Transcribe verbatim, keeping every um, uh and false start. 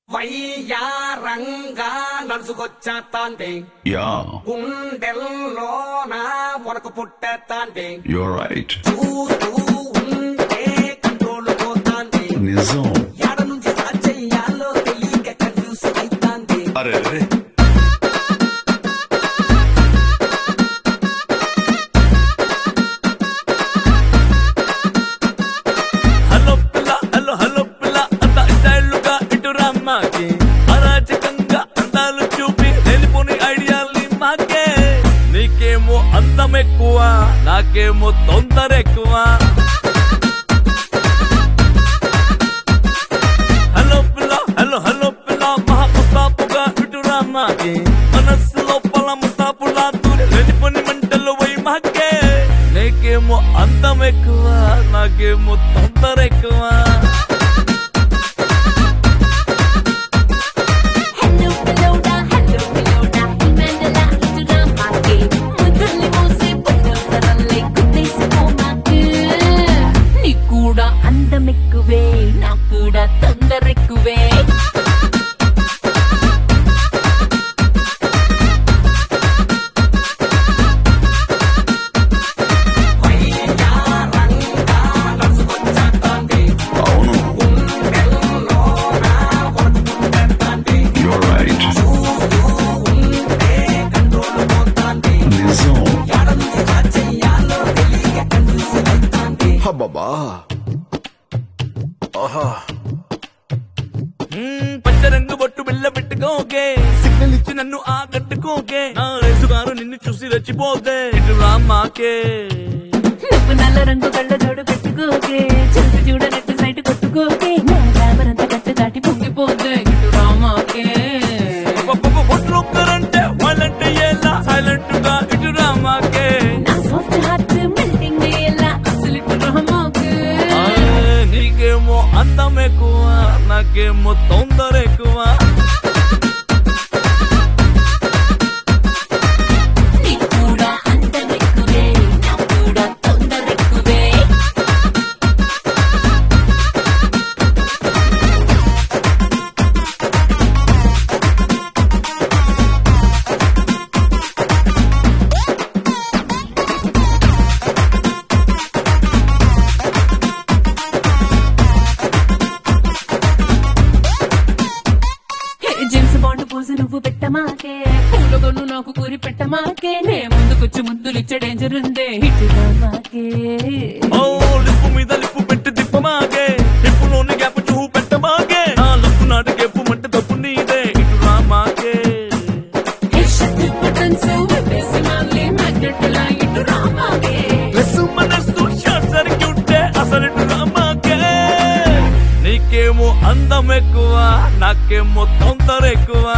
వయ్యారంగా నడుచుకొచ్చేస్తాంది Yeah, గుండెల్లోన వరకు పుట్టేస్తాంది you're right. చూస్తూ ఉంటే కంట్రోల్ పోతాంది నిజం. ఎడ నుంచి స్టార్ట్ చెయ్యాలో తెలియక కన్ఫ్యూజ్ అయితాంది. అరే అరే హలో పిల్ల హలో హలో పిల్ల అంత స్టైల్గా ఇటు రమ్మాకి అరాచకంగా అందాలు చూపి వెళ్ళిపోని ఐడియాల్ని మాకే నీకేమో అందం ఎక్కువ నాకేమో తొందర ఎక్కువ హలో పిల్ల హలో హలో పిల్ల మహా ముస్తాపుగా ఇటు రమ్మాకి మనస్సు లోపల ముస్తాపులా దూరి వెళ్ళిపోని మంటలు వై మాకే నీకేమో అందం ఎక్కువ నాకేమో తొందర ఎక్కువ Hello, hello, da, hello, hello, da. Imandala, itu namake. Mudurli mose pudal sarallai kuttesi pomake. Ni kuda andam ekkuve, na kuda tondar ekkuve. వయ్యారంగా నడుచుకొచ్చేస్తాంది అవును. గుండెల్లోన వరకు పుట్టేస్తాంది You're right. చూస్తూ ఉంటే కంట్రోల్ పోతాంది నిజం. ఎడ నుంచి స్టార్ట్ చెయ్యాలో తెలియక కన్ఫ్యూజ్ అయితాంది. హబ్బబ్బా. ఆహా. మ్మ్, పచ్చ రంగు బొట్టు బిల్ల పెట్టుకోకే సిగ్నల్ ఇచ్చి నన్ను ఆకట్టుకోకే నా రేసుగారు నిన్ను చూసి రెచ్చిపోతే ఇటు రామాకే నువ్వు నల్ల రంగు కళ్ళ జోడు పెట్టుకోకే చూసి చూడనట్టు సైట్ కొట్టుకోకే నా గ్లామరంతా కట్టు దాటి పొంగిపోతే ఇటు రామాకే ఒక్కరంటే వాళ్ళంటే ఎలా సైలెంట్ గా ఇటు రామాకే నా సాఫ్ట్ హార్ట్ మెల్టింగ్ అయ్యేలా అసలు ఇటు రామాకే ఆ, నీకేమో అందం ఎక్కువ నాకేమో తొందర ఎక్కువ నీ కూడా అందం ఎక్కువే నా కూడా తొందర ఎక్కువే హే జేమ్స్ బాండ్ పోజు నువ్వు పెట్టమాకే పూలగొన్ను నాకు కూరి పెట్టమాకే నే ముందుకొచ్చి ముద్దులిచ్చే డేంజర్ ఉందే ఇటు రామాకే ఓ లిప్పు మీద లిప్పు పెట్టి తిప్పమాగే లిప్పులోని గ్యాప్ చూపు పెట్టమాగే ఆ లప్పు నాటి గెప్పు మంటే తప్పు నీదే ఇటు రామాకే హే షటిల్ బటన్స్ వేసి మళ్ళీ మ్యాగ్నెట్ లా ఇటు రామాకే డ్రెస్ మనస్సు షార్ట్ సర్క్యూట్ అసలు ఇటు రామాకే నీకేమో అందం ఎక్కువ నాకేమో తొందర ఎక్కువ